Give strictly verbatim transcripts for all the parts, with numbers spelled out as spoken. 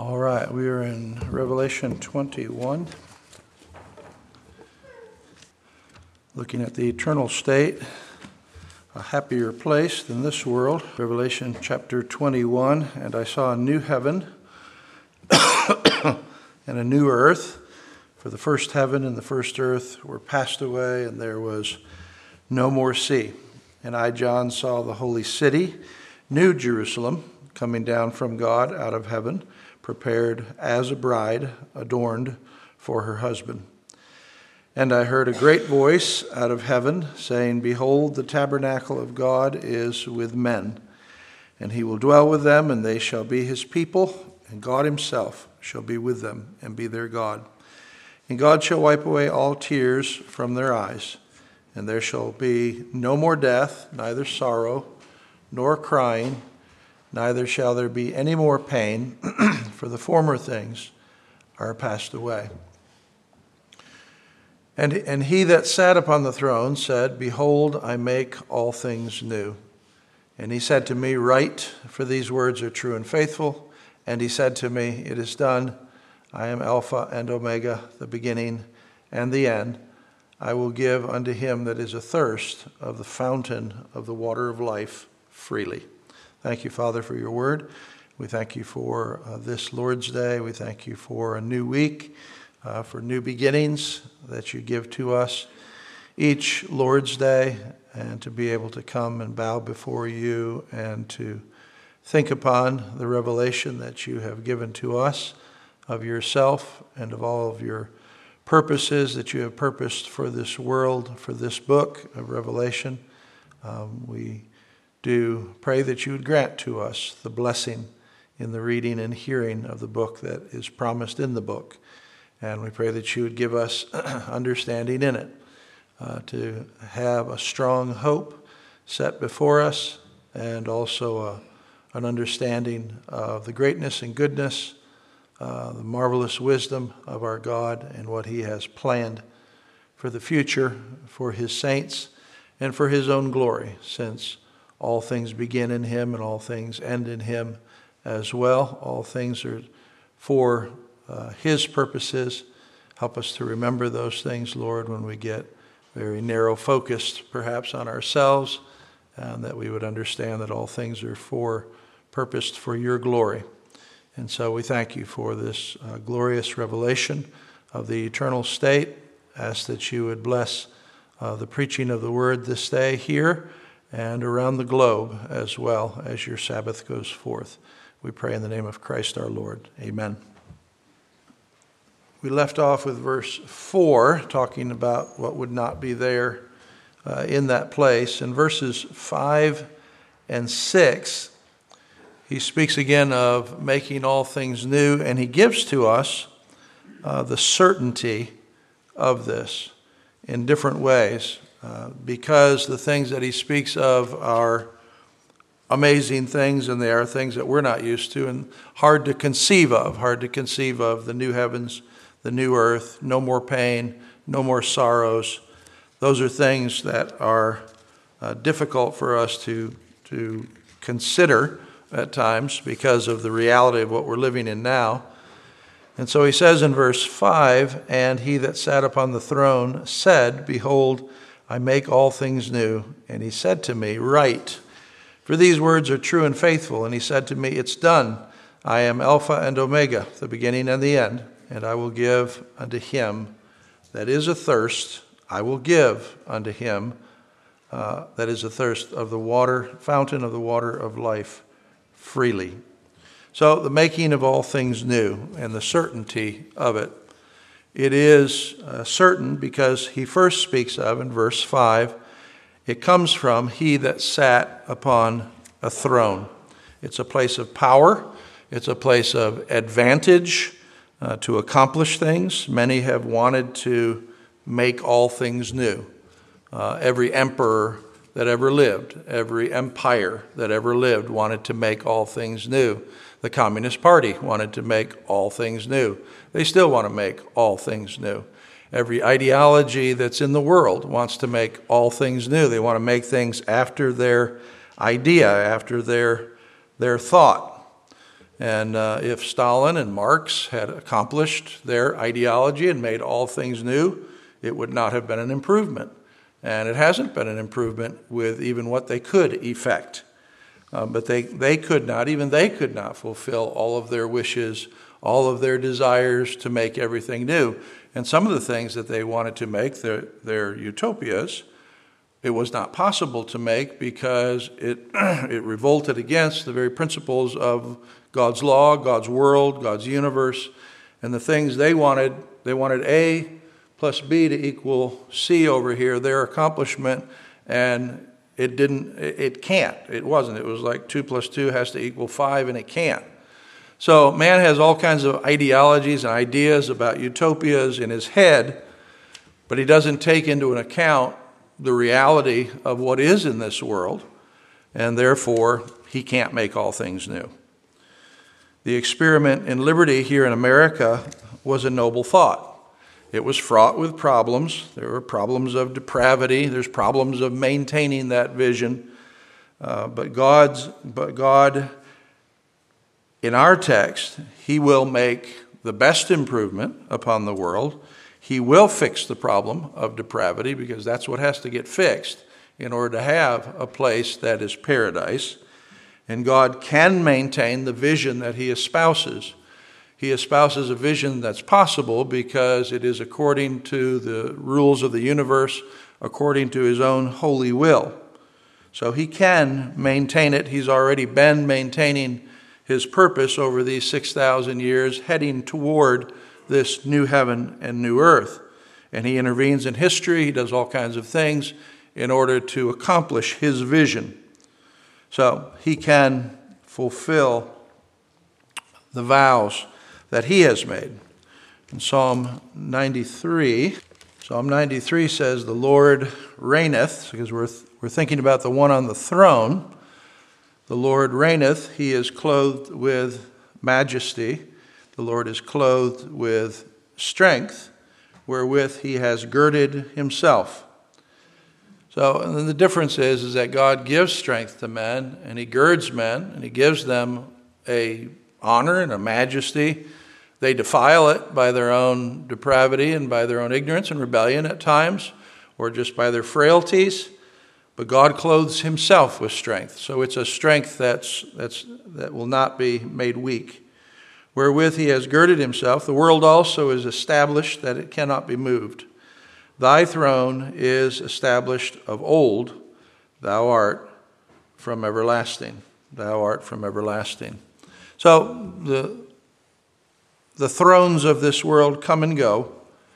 All right, we are in Revelation twenty-one, looking at the eternal state, a happier place than this world. Revelation chapter twenty-one, and I saw a new heaven and a new earth, for the first heaven and the first earth were passed away, and there was no more sea. And I, John, saw the holy city, New Jerusalem, coming down from God out of heaven, prepared as a bride adorned for her husband. And I heard a great voice out of heaven saying, Behold, the tabernacle of God is with men, and he will dwell with them, and they shall be his people, and God himself shall be with them and be their God. And God shall wipe away all tears from their eyes, and there shall be no more death, neither sorrow nor crying, neither shall there be any more pain, for the former things are passed away. And, and he that sat upon the throne said, Behold, I make all things new. And he said to me, Write, for these words are true and faithful. And he said to me, It is done. I am Alpha and Omega, the beginning and the end. I will give unto him that is athirst of the fountain of the water of life freely. Thank you, Father, for your word. We thank you for uh, this Lord's Day. We thank you for a new week, uh, for new beginnings that you give to us each Lord's Day, and to be able to come and bow before you and to think upon the revelation that you have given to us of yourself and of all of your purposes that you have purposed for this world, for this book of Revelation. Um, we do pray that you would grant to us the blessing in the reading and hearing of the book that is promised in the book. And we pray that you would give us understanding in it, uh, to have a strong hope set before us, and also a, an understanding of the greatness and goodness, uh, the marvelous wisdom of our God and what he has planned for the future, for his saints, and for his own glory, since all things begin in him and all things end in him as well. All things are for uh, his purposes. Help us to remember those things, Lord, when we get very narrow focused perhaps on ourselves, and that we would understand that all things are for purposed for your glory. And so we thank you for this uh, glorious revelation of the eternal state. Ask that you would bless uh, the preaching of the word this day here and around the globe, as well as your Sabbath goes forth. We pray in the name of Christ our Lord. Amen. We left off with verse four, talking about what would not be there uh, in that place. In verses five and six, he speaks again of making all things new, and he gives to us uh, the certainty of this in different ways. Uh, because the things that he speaks of are amazing things, and they are things that we're not used to and hard to conceive of, hard to conceive of the new heavens, the new earth, no more pain, no more sorrows. Those are things that are uh, difficult for us to, to consider at times because of the reality of what we're living in now. And so he says in verse five, And he that sat upon the throne said, Behold, I make all things new. And he said to me, Write, for these words are true and faithful. And he said to me, It's done. I am Alpha and Omega, the beginning and the end. And I will give unto him that is athirst, I will give unto him uh, that is athirst of the water, fountain of the water of life freely. So the making of all things new and the certainty of it. It is uh, certain because he first speaks of, in verse five, it comes from he that sat upon a throne. It's a place of power. It's a place of advantage uh, to accomplish things. Many have wanted to make all things new. Uh, every emperor that ever lived, every empire that ever lived wanted to make all things new. The Communist Party wanted to make all things new. They still want to make all things new. Every ideology that's in the world wants to make all things new. They want to make things after their idea, after their, their thought. And uh, if Stalin and Marx had accomplished their ideology and made all things new, it would not have been an improvement. And it hasn't been an improvement with even what they could effect. Uh, but they, they could not, even they could not fulfill all of their wishes, all of their desires to make everything new. And some of the things that they wanted to make, their, their utopias, it was not possible to make because it, it revolted against the very principles of God's law, God's world, God's universe, and the things they wanted. They wanted A plus B to equal C over here, their accomplishment, and it didn't, it can't. It wasn't. It was like two plus two has to equal five, and it can't. So man has all kinds of ideologies and ideas about utopias in his head, but he doesn't take into account the reality of what is in this world, and therefore he can't make all things new. The experiment in liberty here in America was a noble thought. It was fraught with problems. There were problems of depravity. There's problems of maintaining that vision. Uh, but God's, but God, in our text, he will make the best improvement upon the world. He will fix the problem of depravity because that's what has to get fixed in order to have a place that is paradise. And God can maintain the vision that he espouses. He espouses a vision that's possible because it is according to the rules of the universe, according to his own holy will. So he can maintain it. He's already been maintaining his purpose over these six thousand years, heading toward this new heaven and new earth. And he intervenes in history. He does all kinds of things in order to accomplish his vision. So he can fulfill the vows that he has made. In Psalm ninety-three, Psalm ninety-three says, "The Lord reigneth," because we're, we're thinking about the one on the throne. "The Lord reigneth, he is clothed with majesty. The Lord is clothed with strength, wherewith he has girded himself." So and then the difference is, is that God gives strength to men, and he girds men, and he gives them a honor and a majesty. They defile it by their own depravity and by their own ignorance and rebellion at times, or just by their frailties. But God clothes himself with strength. So it's a strength that's, that's, that will not be made weak. "Wherewith he has girded himself, the world also is established that it cannot be moved. Thy throne is established of old. Thou art from everlasting. Thou art from everlasting." So the the thrones of this world come and go,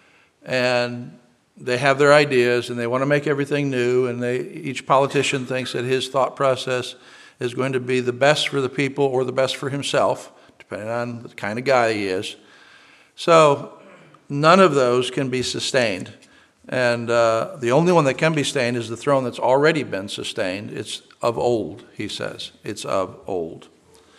and they have their ideas, and they want to make everything new, and they each politician thinks that his thought process is going to be the best for the people or the best for himself, depending on the kind of guy he is. So none of those can be sustained. And uh, the only one that can be sustained is the throne that's already been sustained. It's of old, he says. It's of old.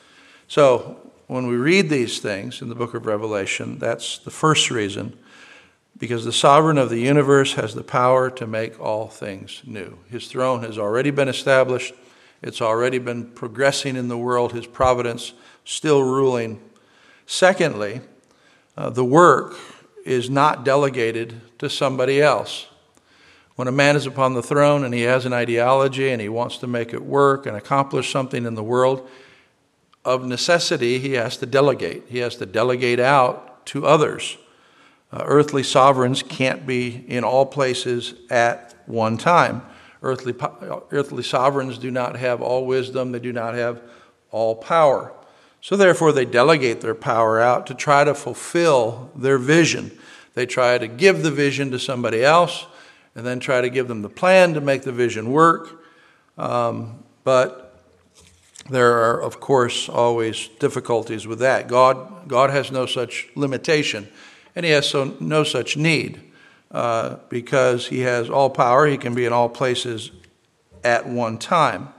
So when we read these things in the book of Revelation, that's the first reason, because the sovereign of the universe has the power to make all things new. His throne has already been established. It's already been progressing in the world, his providence still ruling. Secondly, uh, the work is not delegated to somebody else. When a man is upon the throne and he has an ideology and he wants to make it work and accomplish something in the world, of necessity, he has to delegate. He has to delegate out to others. Uh, earthly sovereigns can't be in all places at one time. Earthly, earthly sovereigns do not have all wisdom. They do not have all power. So therefore, they delegate their power out to try to fulfill their vision. They try to give the vision to somebody else and then try to give them the plan to make the vision work. Um, but there are, of course, always difficulties with that. God, God has no such limitation, and he has so, no such need uh, because he has all power. He can be in all places at one time.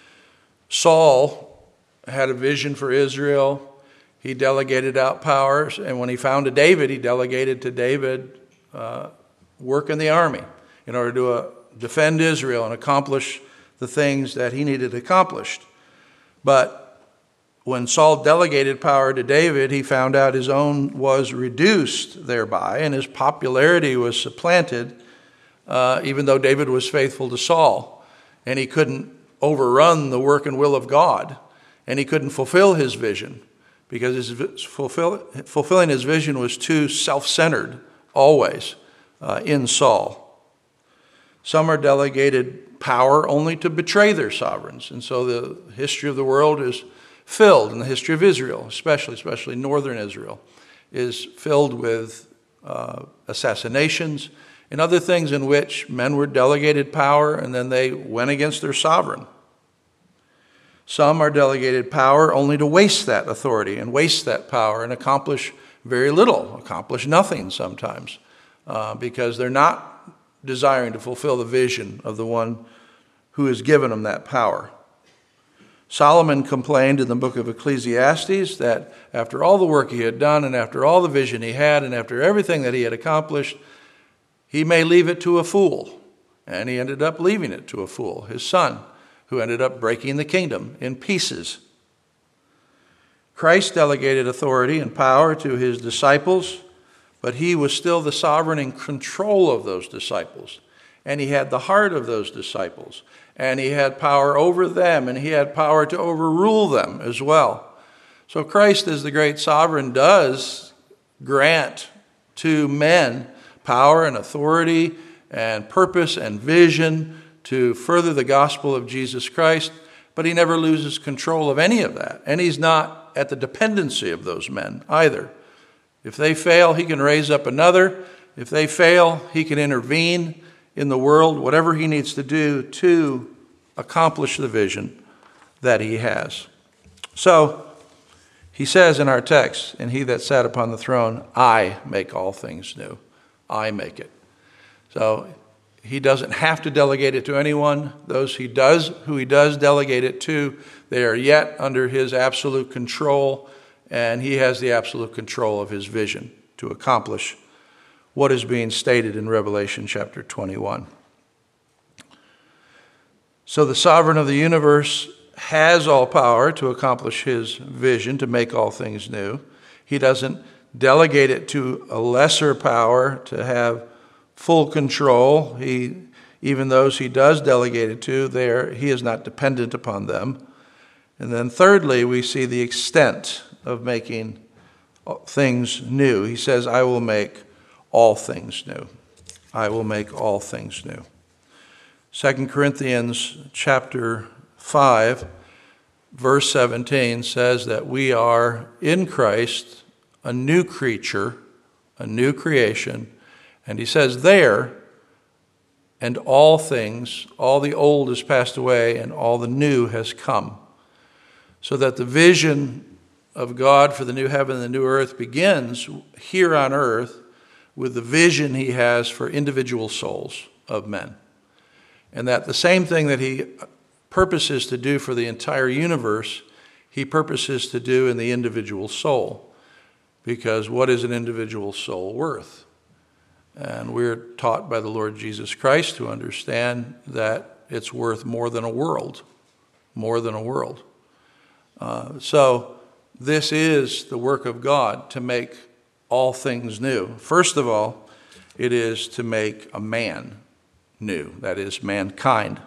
Saul had a vision for Israel. He delegated out powers, and when he found a David, he delegated to David uh, work in the army in order to uh, defend Israel and accomplish the things that he needed accomplished. But when Saul delegated power to David, he found out his own was reduced thereby, and his popularity was supplanted, uh, even though David was faithful to Saul. And he couldn't overrun the work and will of God, and he couldn't fulfill his vision, because his fulfill, fulfilling his vision was too self-centered, always, uh, in Saul. Some are delegated power only to betray their sovereigns, and so the history of the world is filled, in the history of Israel, especially, especially northern Israel, is filled with uh, assassinations and other things in which men were delegated power and then they went against their sovereign. Some are delegated power only to waste that authority and waste that power and accomplish very little, accomplish nothing sometimes, uh, because they're not desiring to fulfill the vision of the one who has given them that power. Solomon complained in the book of Ecclesiastes that after all the work he had done and after all the vision he had and after everything that he had accomplished, he may leave it to a fool. And he ended up leaving it to a fool, his son, who ended up breaking the kingdom in pieces. Christ delegated authority and power to his disciples, but he was still the sovereign in control of those disciples. And he had the heart of those disciples. And he had power over them, and he had power to overrule them as well. So Christ, as the great sovereign, does grant to men power and authority and purpose and vision to further the gospel of Jesus Christ, but he never loses control of any of that. And he's not at the dependency of those men either. If they fail, he can raise up another. If they fail, he can intervene in the world, whatever he needs to do to accomplish the vision that he has. So he says in our text, and he that sat upon the throne, I make all things new. I make it. So he doesn't have to delegate it to anyone. Those he does, who he does delegate it to, they are yet under his absolute control, and he has the absolute control of his vision to accomplish what is being stated in Revelation chapter twenty-one. So the sovereign of the universe has all power to accomplish his vision, to make all things new. He doesn't delegate it to a lesser power to have full control. He, even those he does delegate it to, there he is not dependent upon them. And then thirdly, we see the extent of making things new. He says, I will make all things new. I will make all things new. Second Corinthians chapter five, verse seventeen says that we are in Christ a new creature, a new creation. And he says there, and all things, all the old has passed away and all the new has come. So that the vision of God for the new heaven and the new earth begins here on earth with the vision he has for individual souls of men. And that the same thing that he purposes to do for the entire universe, he purposes to do in the individual soul. Because what is an individual soul worth? And we're taught by the Lord Jesus Christ to understand that it's worth more than a world, more than a world. Uh, so this is the work of God, to make all things new. First of all, it is to make a man new, that is, mankind.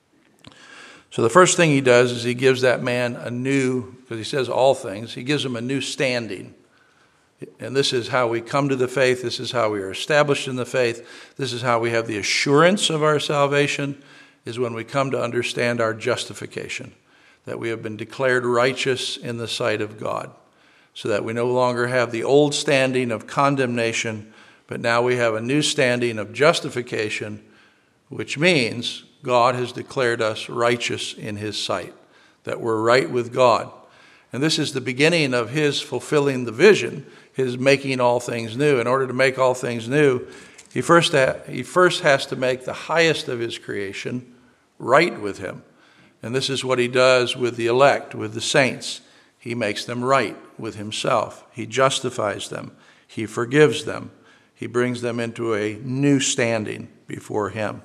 So the first thing he does is he gives that man a new, because he says all things, he gives him a new standing. And this is how we come to the faith. This is how we are established in the faith. This is how we have the assurance of our salvation, is when we come to understand our justification, that we have been declared righteous in the sight of God, so that we no longer have the old standing of condemnation, but now we have a new standing of justification, which means God has declared us righteous in his sight, that we're right with God. And this is the beginning of his fulfilling the vision, his making all things new. In order to make all things new, he first, ha- he first has to make the highest of his creation right with him. And this is what he does with the elect, with the saints. He makes them right with himself. He justifies them. He forgives them. He brings them into a new standing before him.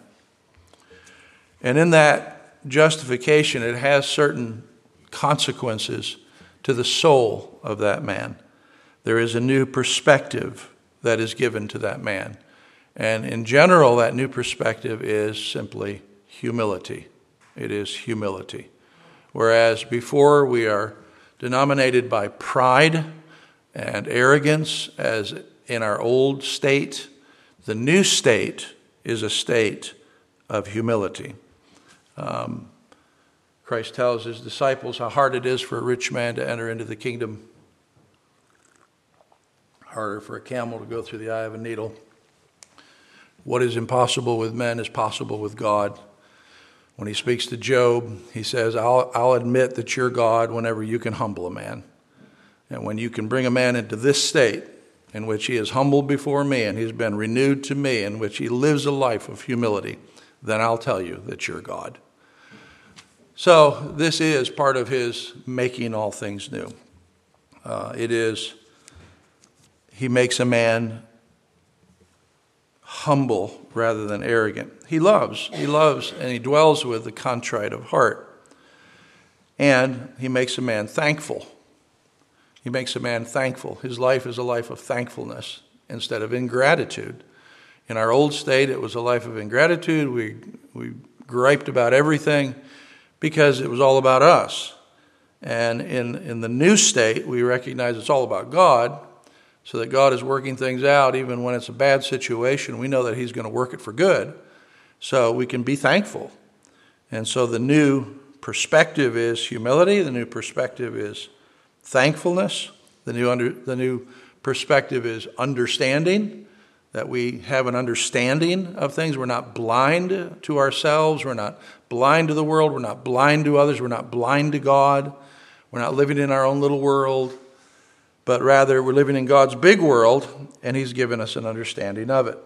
And in that justification, it has certain consequences to the soul of that man. There is a new perspective that is given to that man. And in general, that new perspective is simply humility. It is humility. Whereas before we are denominated by pride and arrogance as in our old state, the new state is a state of humility. Um, Christ tells his disciples how hard it is for a rich man to enter into the kingdom. Harder for a camel to go through the eye of a needle. What is impossible with men is possible with God. When he speaks to Job, he says, I'll, I'll admit that you're God whenever you can humble a man. And when you can bring a man into this state in which he is humbled before me and he's been renewed to me, in which he lives a life of humility, then I'll tell you that you're God. So this is part of his making all things new. Uh, it is, he makes a man humble rather than arrogant. He loves, he loves and he dwells with the contrite of heart. And he makes a man thankful. He makes a man thankful. His life is a life of thankfulness instead of ingratitude. In our old state, it was a life of ingratitude. We, we griped about everything because it was all about us. And in, in the new state, we recognize it's all about God, so that God is working things out even when it's a bad situation. We know that he's going to work it for good, so we can be thankful. And so the new perspective is humility. The new perspective is thankfulness. The new under, the new perspective is understanding, that we have an understanding of things. We're not blind to ourselves. We're not blind to the world. We're not blind to others. We're not blind to God. We're not living in our own little world, but rather we're living in God's big world, and he's given us an understanding of it.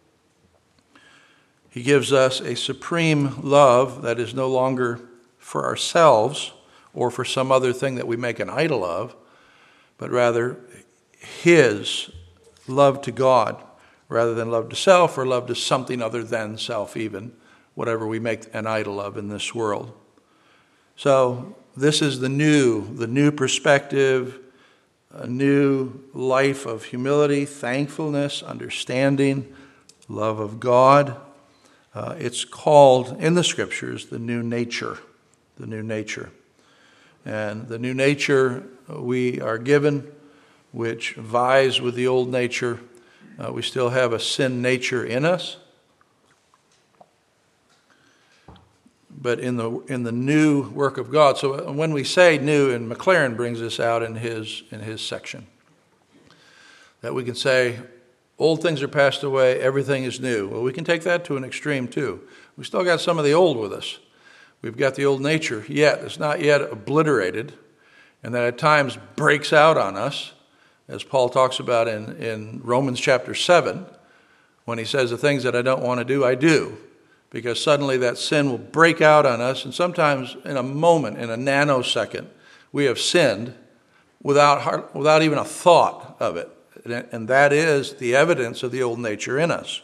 He gives us a supreme love that is no longer for ourselves or for some other thing that we make an idol of, but rather his love to God rather than love to self or love to something other than self even, whatever we make an idol of in this world. So this is the new, the new perspective, a new life of humility, thankfulness, understanding, love of God. Uh, it's called in the scriptures the new nature, the new nature. And the new nature we are given, which vies with the old nature. Uh, we still have a sin nature in us. But in the in the new work of God. So when we say new, and McLaren brings this out in his in his section, that we can say, old things are passed away, everything is new. Well, we can take that to an extreme too. We still got some of the old with us. We've got the old nature yet. It's not yet obliterated, and that at times breaks out on us, as Paul talks about in, in Romans chapter seven, when he says, the things that I don't want to do, I do. Because suddenly that sin will break out on us, and sometimes in a moment, in a nanosecond, we have sinned without without even a thought of it. And that is the evidence of the old nature in us.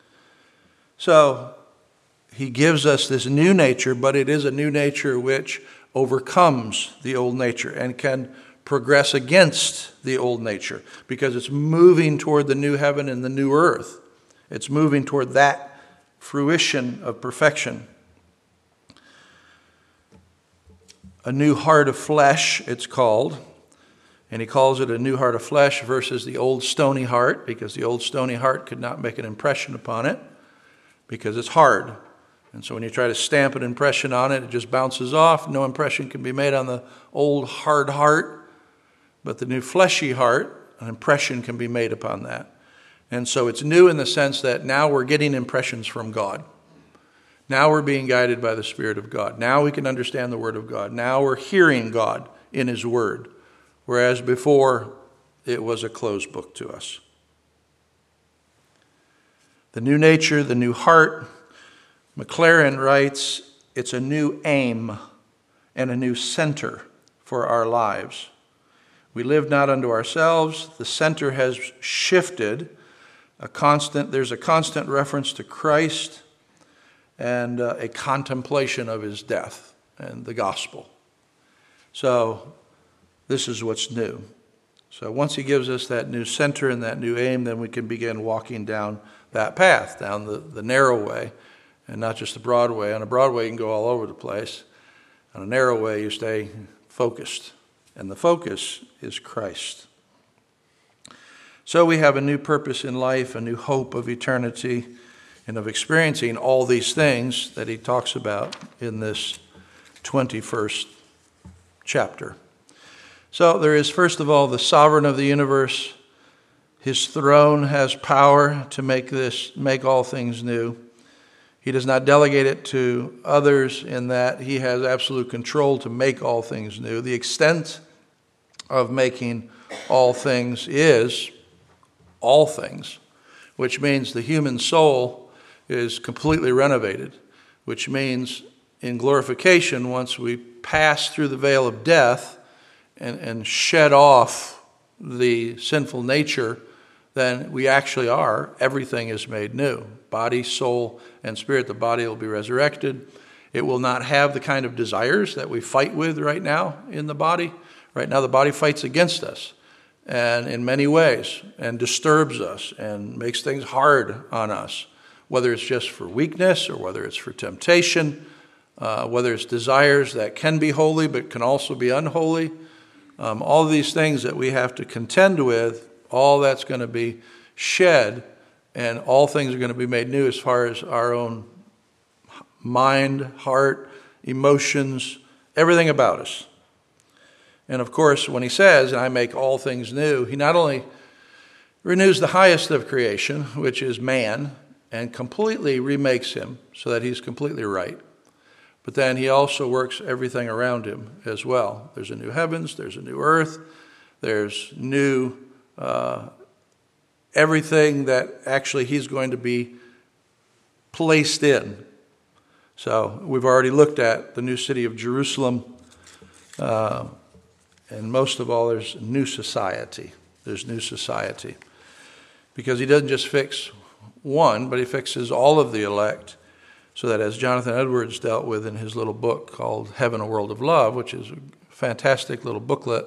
So he gives us this new nature, but it is a new nature which overcomes the old nature and can progress against the old nature because it's moving toward the new heaven and the new earth. It's moving toward that fruition of perfection. A new heart of flesh, it's called. And he calls it a new heart of flesh versus the old stony heart, because the old stony heart could not make an impression upon it because it's hard. And so when you try to stamp an impression on it, it just bounces off. No impression can be made on the old hard heart. But the new fleshy heart, an impression can be made upon that. And so it's new in the sense that now we're getting impressions from God. Now we're being guided by the Spirit of God. Now we can understand the Word of God. Now we're hearing God in His Word, whereas before it was a closed book to us. The new nature, the new heart. McLaren writes, it's a new aim and a new center for our lives. We live not unto ourselves. The center has shifted. A constant, there's a constant reference to Christ and uh, a contemplation of his death and the gospel. So this is what's new. So once he gives us that new center and that new aim, then we can begin walking down that path, down the, the narrow way, and not just the broad way. On a broad way, you can go all over the place. On a narrow way, you stay focused. And the focus is Christ. So we have a new purpose in life, a new hope of eternity, and of experiencing all these things that he talks about in this twenty-first chapter. So there is, first of all, the sovereign of the universe. His throne has power to make this, make all things new. He does not delegate it to others in that he has absolute control to make all things new. The extent of making all things is all things, which means the human soul is completely renovated, which means in glorification, once we pass through the veil of death and, and shed off the sinful nature, then we actually are, everything is made new. Body, soul, and spirit. The body will be resurrected. It will not have the kind of desires that we fight with right now in the body. Right now the body fights against us, and in many ways, and disturbs us and makes things hard on us, whether it's just for weakness or whether it's for temptation, uh, whether it's desires that can be holy but can also be unholy. Um, all of these things that we have to contend with, all that's going to be shed, and all things are going to be made new as far as our own mind, heart, emotions, everything about us. And of course, when he says, I make all things new, he not only renews the highest of creation, which is man, and completely remakes him so that he's completely right, but then he also works everything around him as well. There's a new heavens, there's a new earth, there's new uh, everything that actually he's going to be placed in. So we've already looked at the new city of Jerusalem, uh, and most of all, there's new society. There's new society. Because he doesn't just fix one, but he fixes all of the elect, so that as Jonathan Edwards dealt with in his little book called Heaven, a World of Love, which is a fantastic little booklet,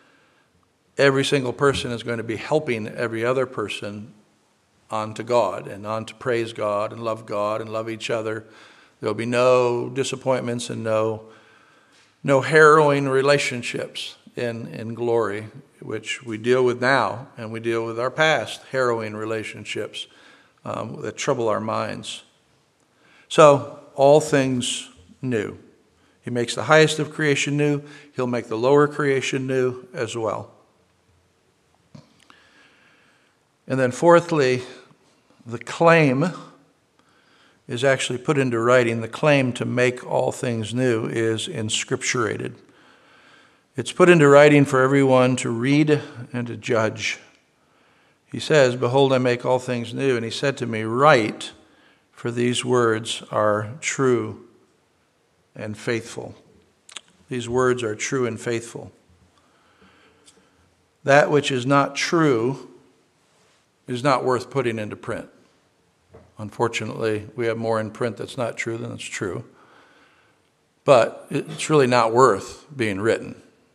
every single person is going to be helping every other person on to God and on to praise God and love God and love each other. There'll be no disappointments and no no harrowing relationships in, in glory, which we deal with now, and we deal with our past harrowing relationships um, that trouble our minds. So, all things new. He makes the highest of creation new. He'll make the lower creation new as well. And then fourthly, the claim is actually put into writing. The claim to make all things new is inscripturated. It's put into writing for everyone to read and to judge. He says, Behold, I make all things new. And he said to me, Write, for these words are true and faithful. These words are true and faithful. That which is not true is not worth putting into print. Unfortunately, we have more in print that's not true than that's true. But it's really not worth being written.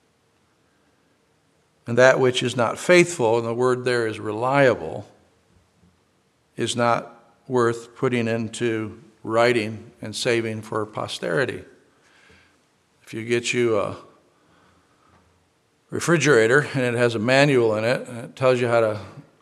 And that which is not faithful, and the word there is reliable, is not worth putting into writing and saving for posterity. If you get you a refrigerator and it has a manual in it, and it tells you how to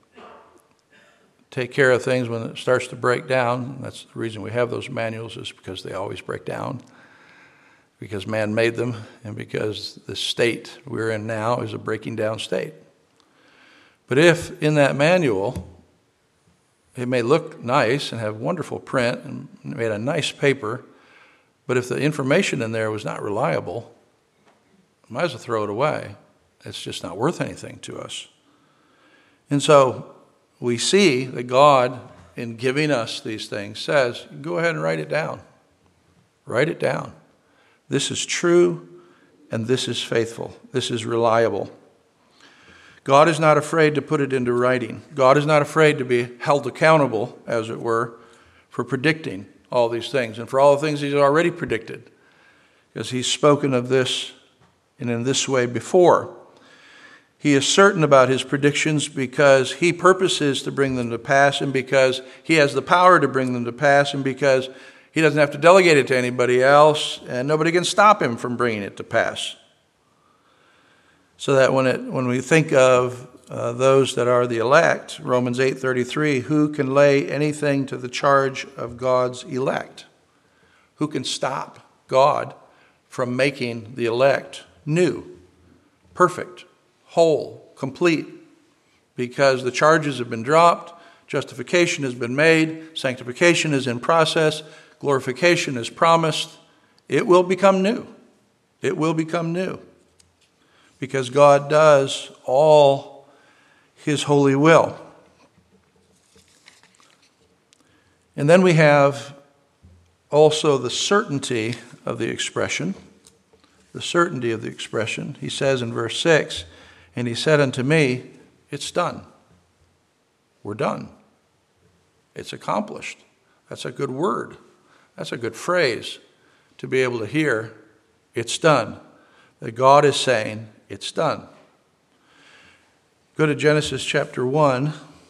take care of things when it starts to break down. That's the reason we have those manuals, is because they always break down, because man made them, and because the state we're in now is a breaking down state. But if in that manual, it may look nice and have wonderful print and made a nice paper, but if the information in there was not reliable, might as well throw it away. It's just not worth anything to us. And so we see that God, in giving us these things, says, go ahead and write it down. Write it down. This is true, and this is faithful. This is reliable. God is not afraid to put it into writing. God is not afraid to be held accountable, as it were, for predicting all these things, and for all the things he's already predicted, because he's spoken of this and in this way before. He is certain about his predictions because he purposes to bring them to pass, and because he has the power to bring them to pass, and because he doesn't have to delegate it to anybody else, and nobody can stop him from bringing it to pass. So that when it when we think of uh, those that are the elect, Romans eight thirty-three, who can lay anything to the charge of God's elect? Who can stop God from making the elect new, perfect, whole, complete? Because the charges have been dropped, justification has been made, sanctification is in process, glorification is promised. It will become new. It will become new. Because God does all his holy will. And then we have also the certainty of the expression. The certainty of the expression. He says in verse six, and he said unto me, it's done. We're done. It's accomplished. That's a good word. That's a good phrase to be able to hear. It's done. That God is saying, it's done. Go to Genesis chapter one.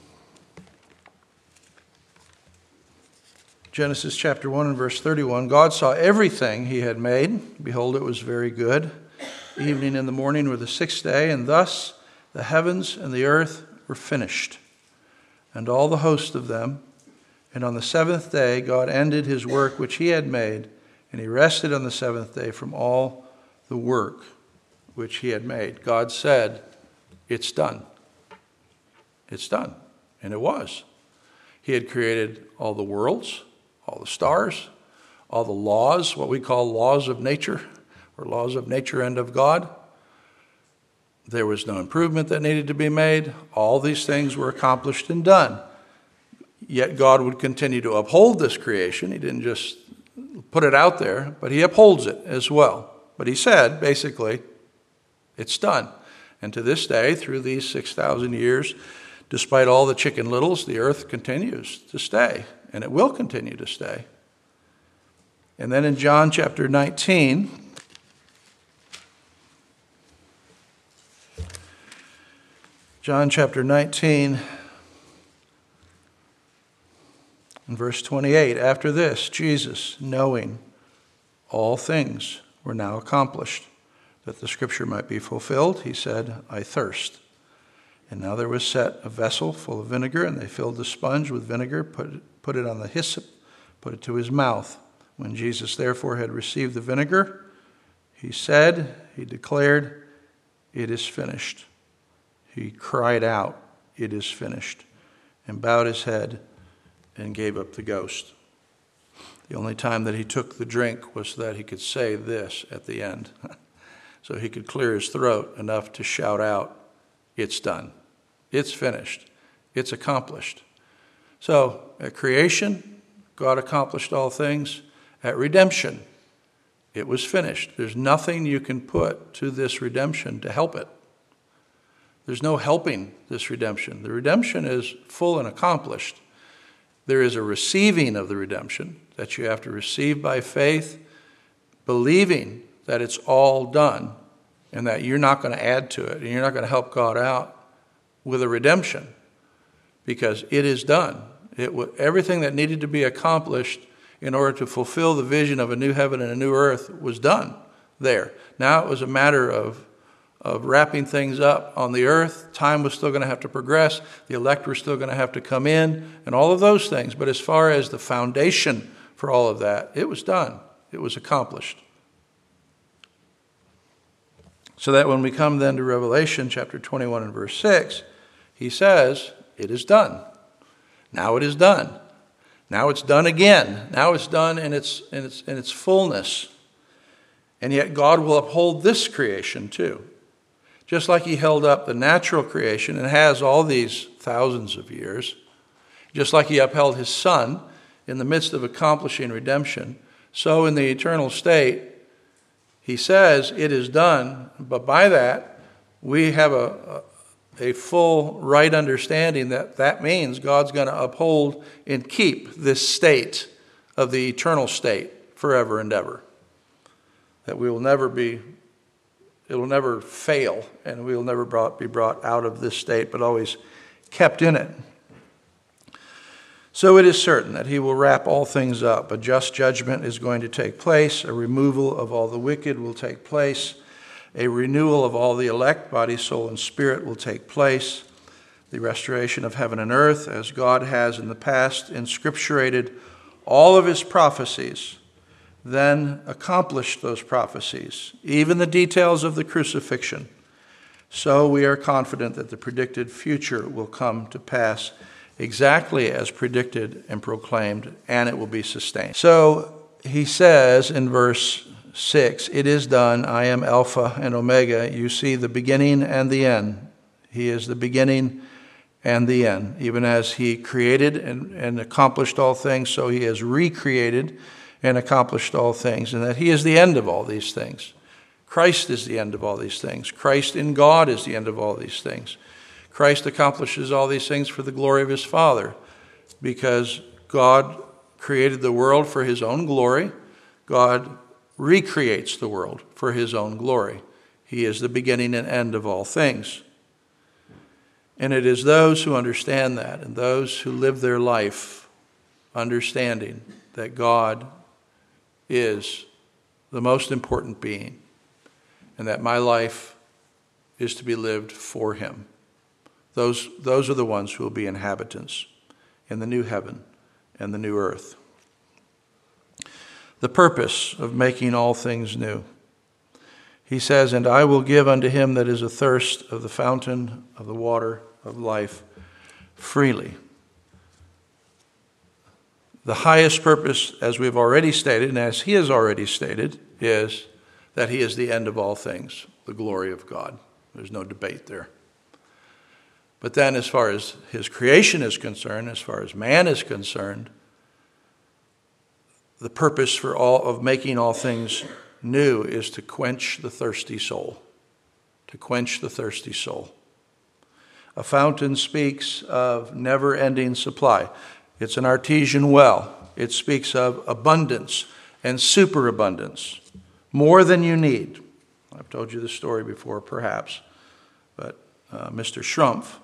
Genesis chapter one and verse thirty-one. God saw everything he had made. Behold, it was very good. Evening and the morning were the sixth day, and thus the heavens and the earth were finished, and all the host of them. And on the seventh day God ended his work which he had made, and he rested on the seventh day from all the work which he had made. God said, it's done. It's done. And it was. He had created all the worlds, all the stars, all the laws, what we call laws of nature, or laws of nature and of God. There was no improvement that needed to be made. All these things were accomplished and done. Yet God would continue to uphold this creation. He didn't just put it out there, but he upholds it as well. But he said, basically, it's done. And to this day, through these six thousand years, despite all the chicken littles, the earth continues to stay, and it will continue to stay. And then in John chapter nineteen, John chapter nineteen, in verse twenty-eight, after this, Jesus, knowing all things were now accomplished, that the scripture might be fulfilled, he said, I thirst. And now there was set a vessel full of vinegar, and they filled the sponge with vinegar, put it, put it on the hyssop, put it to his mouth. When Jesus therefore had received the vinegar, he said, he declared, it is finished. He cried out, it is finished, and bowed his head and gave up the ghost. The only time that he took the drink was so that he could say this at the end. So he could clear his throat enough to shout out, it's done. It's finished. It's accomplished. So at creation, God accomplished all things. At redemption, it was finished. There's nothing you can put to this redemption to help it. There's no helping this redemption. The redemption is full and accomplished. There is a receiving of the redemption that you have to receive by faith, believing that it's all done and that you're not going to add to it and you're not going to help God out with a redemption because it is done. It w- everything that needed to be accomplished in order to fulfill the vision of a new heaven and a new earth was done there. Now it was a matter of of wrapping things up on the earth. Time was still going to have to progress. The elect were still going to have to come in and all of those things. But as far as the foundation for all of that, it was done. It was accomplished. So that when we come then to Revelation chapter twenty-one and verse six, he says, it is done. Now it is done. Now it's done again. Now it's done in its, in its, in its fullness. And yet God will uphold this creation too. Just like he held up the natural creation and has all these thousands of years, just like he upheld his Son in the midst of accomplishing redemption, so in the eternal state, he says it is done, but by that, we have a, a, a full right understanding that that means God's going to uphold and keep this state of the eternal state forever and ever. That we will never be it'll never fail, and we'll never brought, be brought out of this state, but always kept in it. So it is certain that he will wrap all things up. A just judgment is going to take place. A removal of all the wicked will take place. A renewal of all the elect, body, soul, and spirit, will take place. The restoration of heaven and earth, as God has in the past inscripturated all of his prophecies, then accomplished those prophecies, even the details of the crucifixion. So we are confident that the predicted future will come to pass exactly as predicted and proclaimed, and it will be sustained. So he says in verse six, "It is done. I am Alpha and Omega." You see the beginning and the end. He is the beginning and the end. Even as he created and, and accomplished all things, so he has recreated and accomplished all things, and that he is the end of all these things. Christ is the end of all these things. Christ in God is the end of all these things. Christ accomplishes all these things for the glory of his Father, because God created the world for his own glory. God recreates the world for his own glory. He is the beginning and end of all things. And it is those who understand that, and those who live their life understanding that God is the most important being, and that my life is to be lived for him. Those, those are the ones who will be inhabitants in the new heaven and the new earth. The purpose of making all things new. He says, "And I will give unto him that is athirst of the fountain of the water of life freely." The highest purpose, as we've already stated, and as he has already stated, is that he is the end of all things, the glory of God. There's no debate there. But then as far as his creation is concerned, as far as man is concerned, the purpose for all of making all things new is to quench the thirsty soul. To quench the thirsty soul. A fountain speaks of never-ending supply. It's an artesian well. It speaks of abundance and superabundance, more than you need. I've told you this story before, perhaps, but uh, Mister Schrumpf,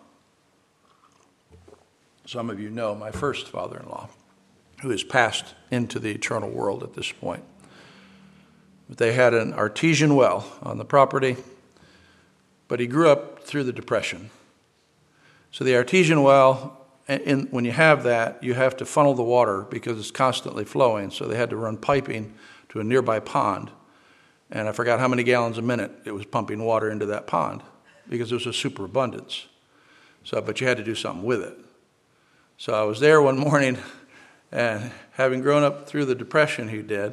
some of you know, my first father-in-law, who has passed into the eternal world at this point. But they had an artesian well on the property, but he grew up through the Depression. So the artesian well, in, when you have that, you have to funnel the water because it's constantly flowing. So they had to run piping to a nearby pond. And I forgot how many gallons a minute it was pumping water into that pond because there was a superabundance. So, but you had to do something with it. So I was there one morning, and having grown up through the Depression he did,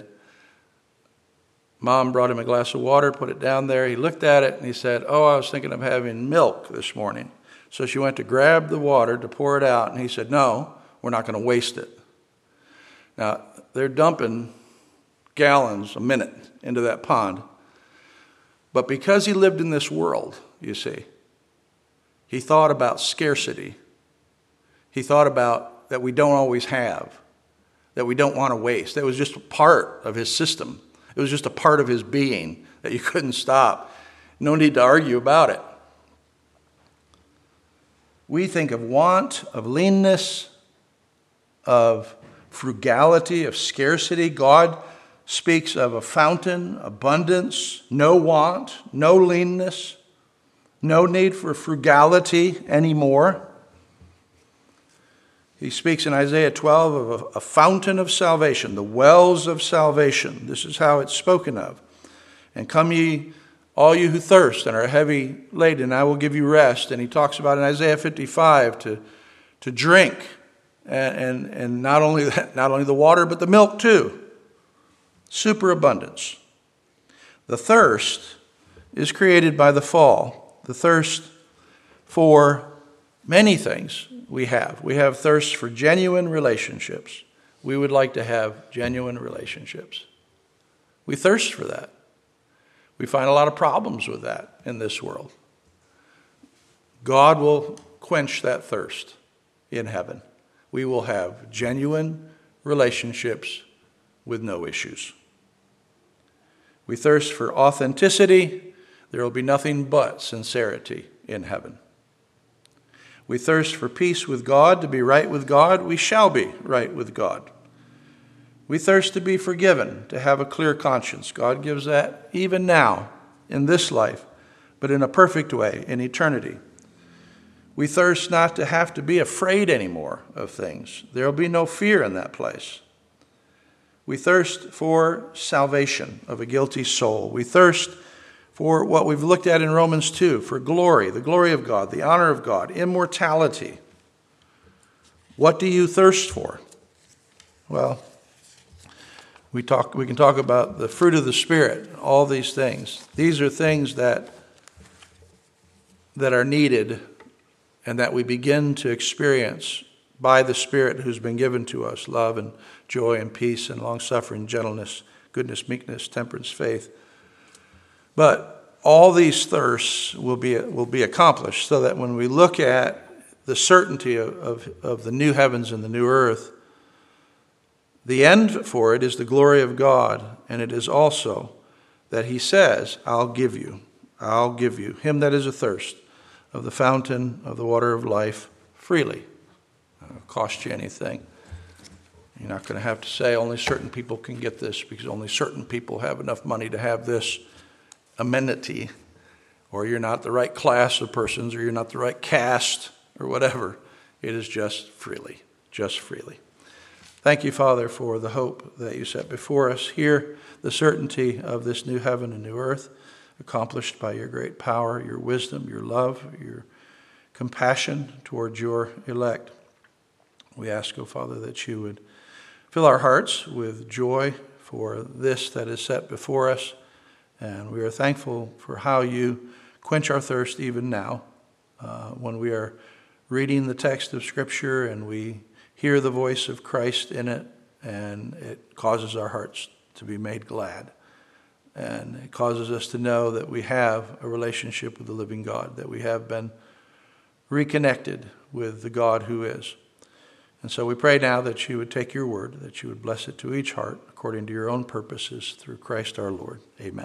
Mom brought him a glass of water, put it down there. He looked at it, and he said, "Oh, I was thinking of having milk this morning." So she went to grab the water to pour it out, and he said, "No, we're not going to waste it." Now, they're dumping gallons a minute into that pond. But because he lived in this world, you see, he thought about scarcity. He thought about that we don't always have, that we don't want to waste. That was just a part of his system. It was just a part of his being that you couldn't stop. No need to argue about it. We think of want, of leanness, of frugality, of scarcity. God speaks of a fountain, abundance, no want, no leanness, no need for frugality anymore. He speaks in Isaiah twelve of a, a fountain of salvation, the wells of salvation. This is how it's spoken of. "And come ye, all you who thirst and are heavy laden, and I will give you rest." And he talks about in Isaiah fifty-five to, to drink, and, and, and not only that, not only the water, but the milk too. Superabundance. The thirst is created by the fall. The thirst for many things we have. We have thirst for genuine relationships. We would like to have genuine relationships. We thirst for that. We find a lot of problems with that in this world. God will quench that thirst in heaven. We will have genuine relationships with no issues. We thirst for authenticity. There will be nothing but sincerity in heaven. We thirst for peace with God, to be right with God. We shall be right with God. We thirst to be forgiven, to have a clear conscience. God gives that even now in this life, but in a perfect way in eternity. We thirst not to have to be afraid anymore of things. There will be no fear in that place. We thirst for salvation of a guilty soul. We thirst for what we've looked at in Romans two, for glory, the glory of God, the honor of God, immortality. What do you thirst for? Well, we talk. We can talk about the fruit of the Spirit, all these things. These are things that, that are needed and that we begin to experience by the Spirit who's been given to us, love and joy and peace and long-suffering, gentleness, goodness, meekness, temperance, faith. But all these thirsts will be will be accomplished so that when we look at the certainty of, of, of the new heavens and the new earth, the end for it is the glory of God, and it is also that he says, I'll give you, I'll give you, him that is athirst of the fountain of the water of life freely. It'll cost you anything. You're not going to have to say only certain people can get this because only certain people have enough money to have this amenity, or you're not the right class of persons, or you're not the right caste, or whatever. It is just freely, just freely. Thank you, Father, for the hope that you set before us here, the certainty of this new heaven and new earth, accomplished by your great power, your wisdom, your love, your compassion towards your elect. We ask, O Father, that you would fill our hearts with joy for this that is set before us, and we are thankful for how you quench our thirst even now uh, when we are reading the text of Scripture and we hear the voice of Christ in it, and it causes our hearts to be made glad. And it causes us to know that we have a relationship with the living God, that we have been reconnected with the God who is. And so we pray now that you would take your word, that you would bless it to each heart according to your own purposes through Christ our Lord. Amen.